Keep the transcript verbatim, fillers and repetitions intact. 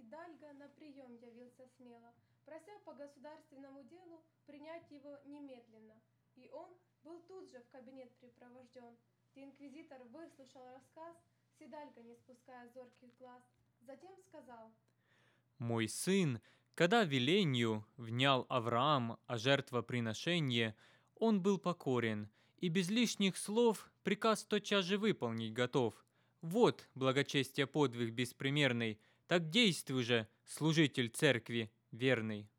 Идальго на прием явился смело, прося по государственному делу принять его немедленно. И он был тут же в кабинет припровожден, где инквизитор выслушал рассказ, с Идальго не спуская зорких глаз. Затем сказал: «Мой сын, когда веленью внял Авраам о жертвоприношении, он был покорен и без лишних слов приказ тотчас же выполнить готов. Вот благочестие подвиг беспримерный, так действуй же, служитель церкви верный».